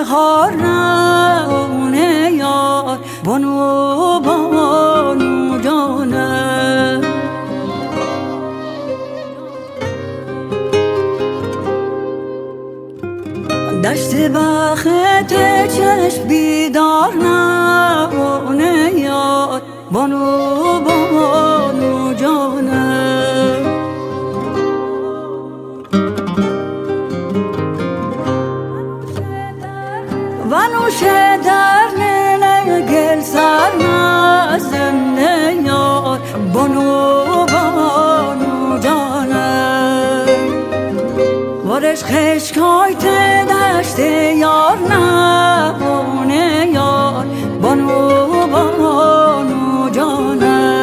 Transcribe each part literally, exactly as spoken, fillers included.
بهار نونه یار بانو بانو جانه دشت بخت چشم بیدار نونه یار بانو بانو جانه ونوشه در نیل گل سر نزنه یار بانو بانو جانه وارش خشکای ته دشت یار نبونه یار بانو بانو جانه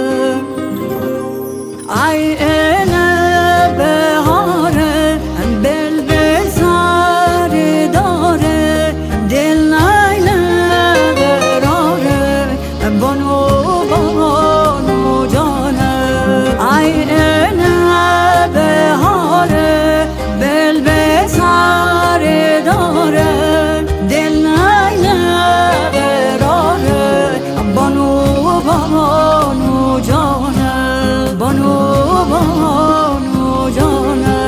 ای اینه بهاره بلبل سر داره دل نیله قراره بانو بانو جانه ای اینه بهاره بلبل سر داره دل نیله قراره بانو بانو جانه بانو بانو جانه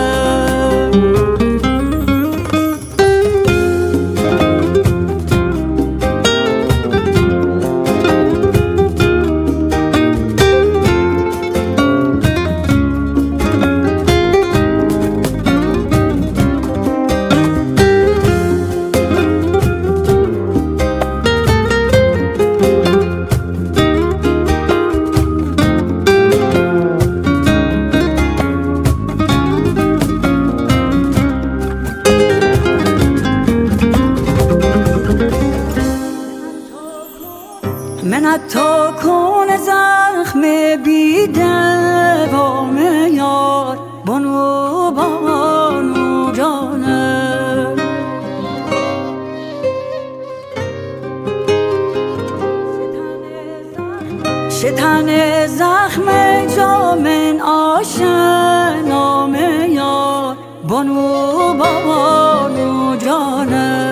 من تا کن زخم بی دوام یار بانو بانو جانه شتن زخم جامن آشنام یار بانو بانو جانه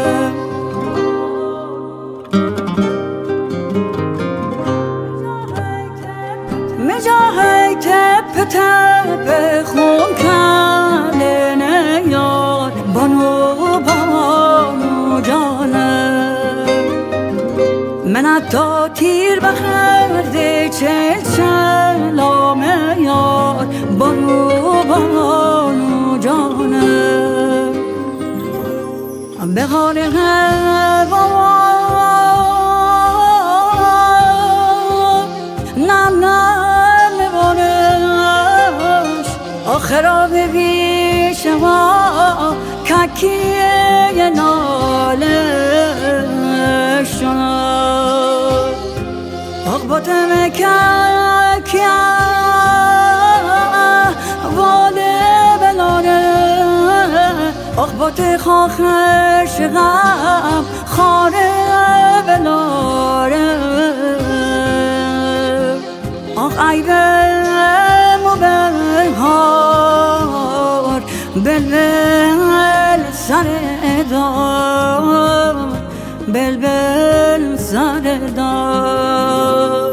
مجاهی تپ تپ خون کردنه یار بانو بانو جانه من حتی تیر بخورده چل چلامه یار بانو بانو جانه به حال هوا نم نم میبانش آخرا ببی شما ککیه ناله شنا اقباطم ککیه واله بلاره اقباط خاخر شغم خاره بلاره آخ ای بلم و بلهار بلبل سر دار بلبل سر دار